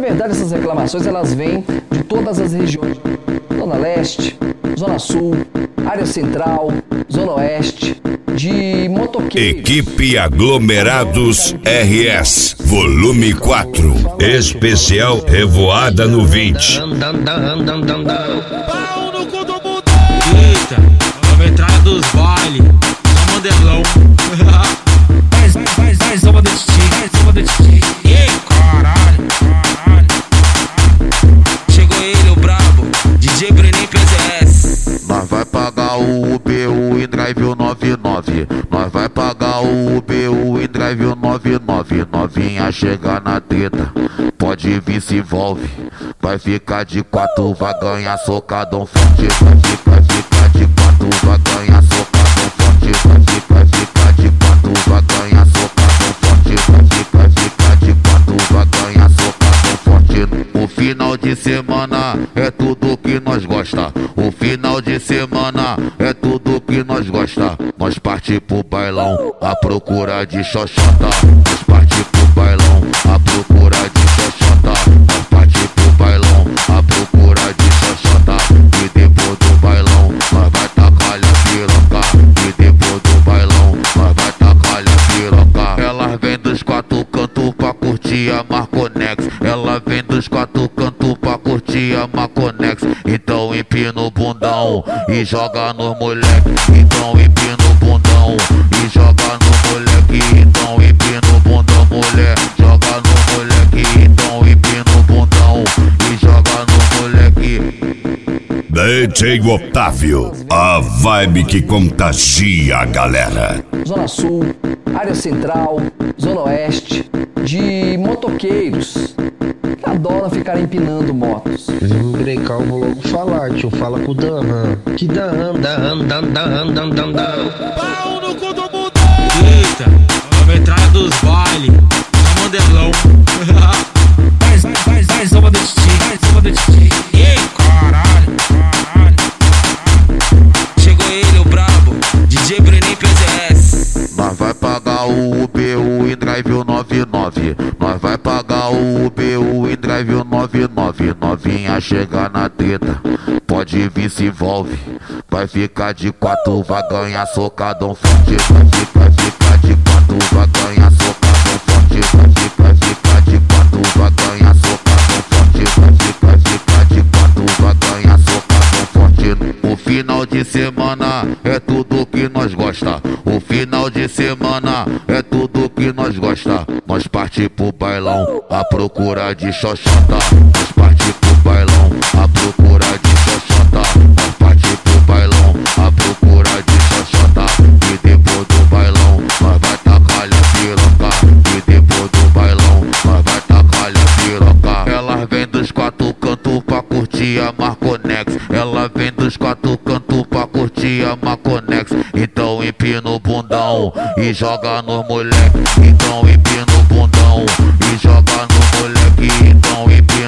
verdade, essas reclamações elas vêm de todas as regiões. Zona Leste, Zona Sul, Área Central, Zona Oeste, de motoqueiros. Equipe Aglomerados RS, volume 4. Especial Revoada no 20. Pau no cu do mundo. Eita, a metralha dos bailes. Só mandelão. Faz uma de ti. Ei, caralho. Chegou ele, o brabo. DJ Brenin PZS. Nós vai pagar o UBU e drive o 99. Nós vai pagar o UBU e drive o 99. Novinha chegar na treta, pode vir, se envolve. Vai ficar de 4, vai ganhar socadão forte. Vai ficar de 4, vai ganhar socadão forte. Vai ficar de 4, vai ganhar socadão forte. Vai ficar de 4, vai ganhar socadão forte. O final de semana é tudo que nós gosta. O final de semana é tudo que nós gosta. Nós parti pro bailão à procura de xoxota. Nós parti pro bailão à procura de xoxota. Nós parti pro bailão à procura de xoxota. E depois do bailão nós vai tacar a piroca. E depois do bailão nós vai tacar a piroca. Elas vêm dos 4 cantos pra curtir a Marconex. Ela vem dos 4 cantos pra curtir a Marconex. Então empina o bundão e joga no moleque. Então empina o bundão e joga no moleque. Então empina o bundão, mulher, joga no moleque. Então empina o bundão e joga no moleque. DJ Otávio, a vibe que contagia a galera. Zona Sul, Área Central, Zona Oeste, de motoqueiros que adoram ficar empinando motos. Brecal, vou logo falar, tio, fala com o Dan. Que Dan. Pau no cu do mundo. Eita, a metralha dos bailes. Só mandelão. Faz uma de ti. Ei, caralho. Chegou ele, o brabo. DJ Brenin PZS. Nós vai pagar o UBU e drive o 99. Nós vai pagar o UBU e drive o 99. Novinha chegar na treta, pode vir, se envolve. Vai ficar de 4, vai ganhar socadão forte. Vai ficar de 4, vai ganhar socadão forte. Vai ficar de 4, vai ganhar socadão forte. Vai ficar de 4, vai ganhar socadão forte. O final de semana é tudo que nós gosta. O final de semana é tudo que nós gosta. Nós parti pro bailão à procura de xoxota. Nós parti pro bailão à procura de xoxota. Nós parti pro bailão à procura de xoxota. E depois do bailão nós vai tacar a piroca. E depois do bailão nós vai tacar a piroca. Elas vêm dos 4 cantos pra curtir a Marconex. Ela vem dos 4 cantos pra curtir a Marconex. Então empina o bundão e joga no moleque. Então empina o bundão e joga no moleque. Então empina